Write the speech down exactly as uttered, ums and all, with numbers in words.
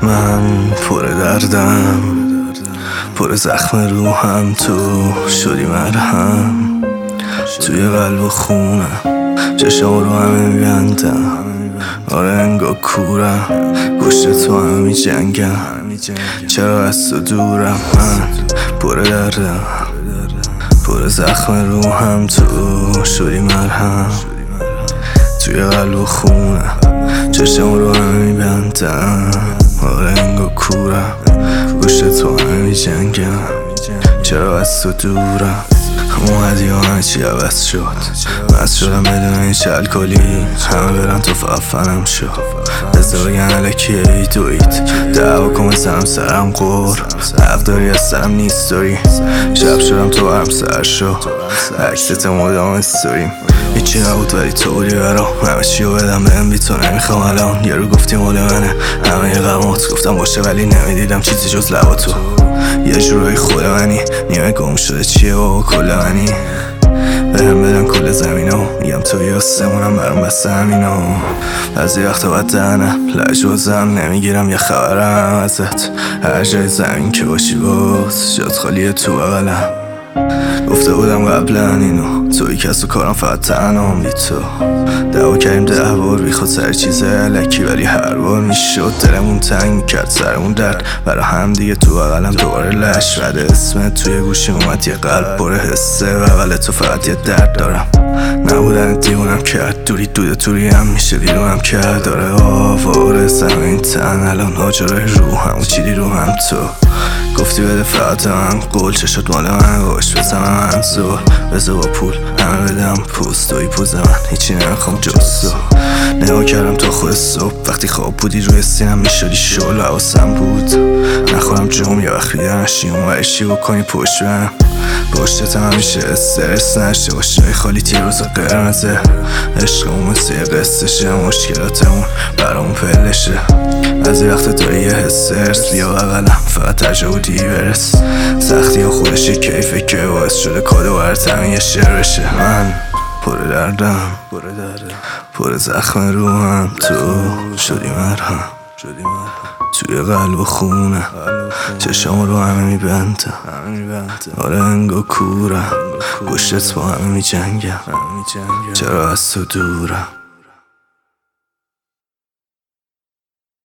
من پر دردم، پر زخم روحم، تو شدی مرهم. توی قلب و خونم چشم رو همه میبندم، آره انگار کورم، پشت تو همه میجنگم. چرا از تو دورم؟ من پر دردم، پر زخم روحم، تو شدی مرهم. توی قلب و خونم چشم رو همه میبندم، آره انگار کورم، پشت تو همه میجنگم. چرا از تو دورم؟ اومدی و همه چی عوض شد، مست شدم بدون هیچ الکلی، همه برن تو فقط فنم شد. بزا بگن علکی ای دوید دعوا کن بزنم سرم قور، حق داری از سرم نیست داری. شب شدم تو برم سر شد، عکست مدام استوریم، هیچی نبود ولی تو بودی برام. همه چی رو بدم بهم بی تو نمیخوام الان. یه رو گفتی مال منه همه یه غمات، گفتم باشه ولی نمیدیدم چیزی جز لبا تو. یه جورایی خود منی، نیمه گم شده چیه بابا کل منی. بهم بدن کل زمینو، میگم توی آسمونم برام بسته همینو. از یه وقتا باید دهنم لجوزم، نمیگیرم یه خبرم ازت. هر جای زمین که باشی باز جات خالیه تو بغلم. گفته بودم قبلا اینو، توی کس و کارم فقط تنهام بی تو. دعوا کردیم ده بار بی خود سر چیز علکی، ولی هر بار میشد دلمون تنگ کرد سرمون درد. برا هم دیگه تو بغلم دوباره لش وده اسمت توی گوشی اومد، یه قلب پر حسه بغل تو فقط یه درد دارم. نبودن دیوونم کرد، دوری دود توری هم میشه بیرونم کرد. داره آواره سم این تن الان آجاره روحم و چیدی رو هم تو. گفتی بده فقط من قول، چشت مال من باش بزم من زور. بزا با پول همه بدم پوست، توی پوز من هیچی نمیخوام جز تو. نگاه کردم تا خود صبح، وقتی خواب بودی روی سینم میشدی شل و حواسم بود نخورم جوم. یه وقت بیدر نشی اون ورشی بکنی پشت برم، پشتت همیشه استرس نشته باشه. خالی تیروز قرمزه، عشقمون مثل یه قصشه، مشکلاتمون برامون پلشه. از یه وقت داری یه حس ارس، بیا بغلم فقط تجاودی برس. سختی ها خودش یه کیفه که باعث شده کادو برتم یه شعر بشه. من پر دردم، پر زخم روحم، تو شدی مرهم. توی قلب و خونه چشم رو همه میبندم، آره انگار کورم، پشتت با همه میجنگم. چرا از تو دورم؟